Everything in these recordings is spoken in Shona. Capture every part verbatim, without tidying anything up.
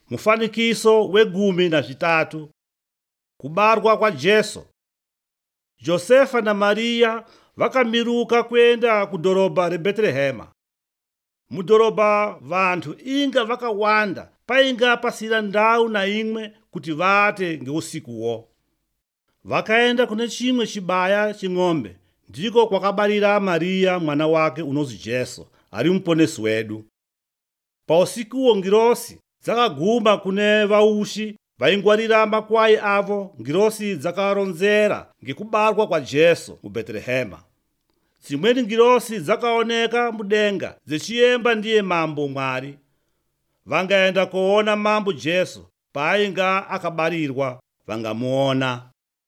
Mufanikiso wegumi na chitatu. Kubarwa kwa Jesu. Josefa na Maria vakamiruka kwenda kudoroba re Betelehema. Mudoroba vanthu inga vakawanda painga pasira ndau na imwe kuti vate ngeusikuwo. Vakaenda kune chimwe chibaya ching'ombe ndiko kwakabalira Maria mwana wake unozi Jesu ali mponesi wedu. Pa usikuwo ngirosi zakaguma kune vaushi vaingwalira makwayi avo. Ngirosi zakaronzera ngikubarwa kwa Jesu mu Betelehema. Zimweni ngirosi zakaoneka mudenga ziciyemba ndiye mambo mwali. Vangaenda kuona mambo Jesu painga akabalirwa vangamuona.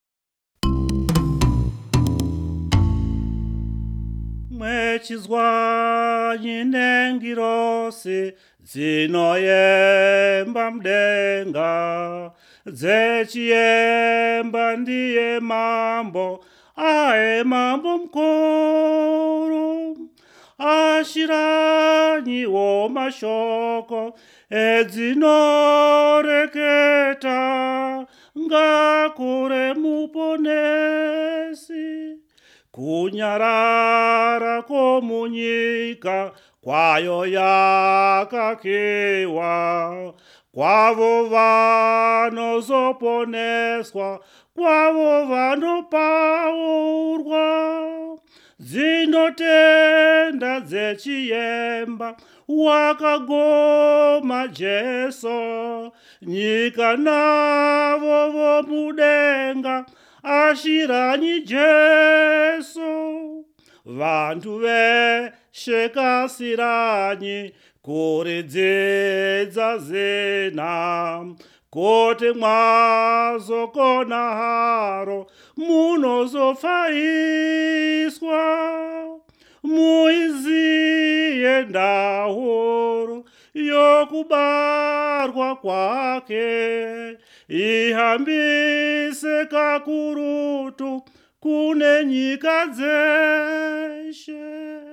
Mwechizwa nyine ngirosi zinoyemba mdenga zechiyemba ndiye mambo ae mambo mkuru. Ashiranyiwo mashoko edzinoreketa ngakure muponesi. Kunyarara komunyika kwayo yakakiwa kwavo vanozoponeswa kwavo vanopaurwa. Dzinotenda dzechiyemba wakagoma Jesu nyika navo vomudenga ashiranyi Jesu. Vantu veshe kasiranyi kuridzidza zina kote mwazokona haro munozofaiswa. Muiziye ndahoro yokubarwa kwake ihambise kakurutu kune nyika dzeshe.